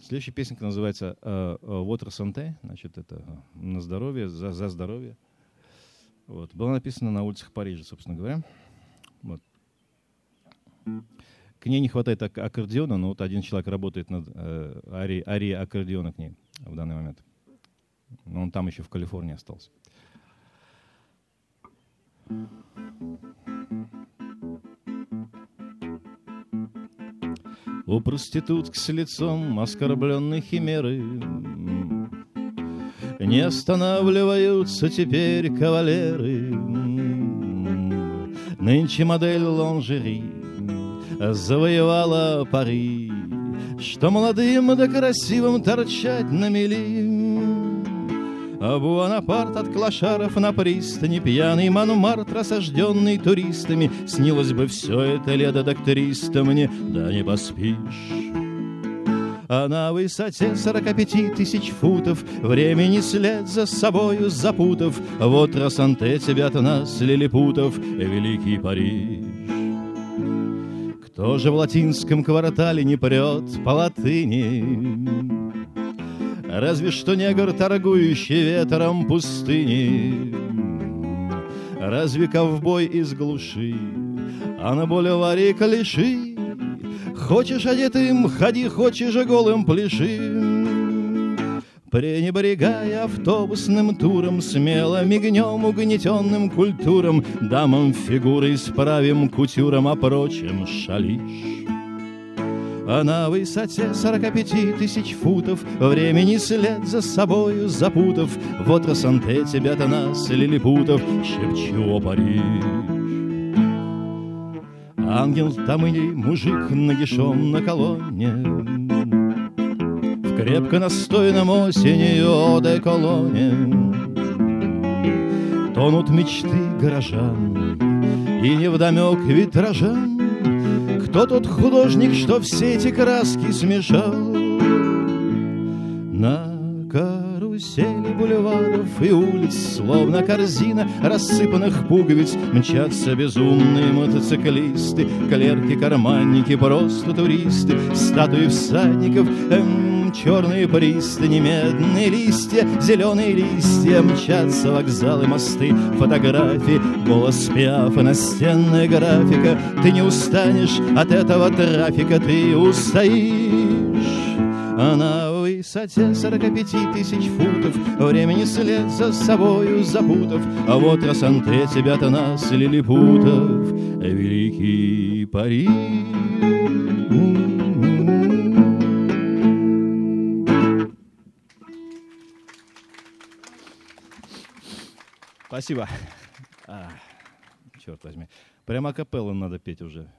Следующая песенка называется «Water Santé», значит, это на здоровье, за здоровье. Вот. Была написана на улицах Парижа, собственно говоря. Вот. К ней не хватает аккордеона, но вот один человек работает над арией аккордеона к ней в данный момент. Но он там еще в Калифорнии остался. У проститутки с лицом оскорбленной химеры не останавливаются теперь кавалеры. Нынче модель лонжери завоевала Пари, что молодым да красивым торчать на мели. А Буанапарт от клошаров на пристани, пьяный Монмартр, осажденный туристами. Снилось бы все это лето докториста мне, да не поспишь. А на высоте 45 тысяч футов времени след за собою запутав. Вот Росанте тебя от нас, лилипутов, великий Париж. Кто же в латинском квартале не прет по латыни? Разве что негр, торгующий ветром пустыни. Разве ковбой из глуши, а на бульваре клиши? Хочешь одетым, ходи, хочешь голым, пляши. Пренебрегая автобусным туром, смело мигнем угнетенным культурам, дамам фигуры исправим кутюром, а прочим шалишь. А на высоте 45 тысяч футов времени след за собою запутав. Вот Росанте тебя-то нас, лилипутов, шепчу, о Париж. Ангел там и мужик нагишом на колонне, в крепко настойном осенью одеколоне. Тонут мечты горожан, и невдомек витражам, кто тот художник, что все эти краски смешал. На карусели бульваров и улиц, словно корзина рассыпанных пуговиц, мчатся безумные мотоциклисты, клерки, карманники, просто туристы, статуи всадников, черные пристани, медные листья, зеленые листья, мчатся вокзалы, мосты, фотографии, голос Пиафа, настенная графика. Ты не устанешь от этого трафика, ты устоишь. А на высоте 45 тысяч футов времени след за собою запутав. А вот Росанте тебя-то нас, лилипутов, великий Париж. Спасибо. Черт возьми. Прямо акапеллу надо петь уже.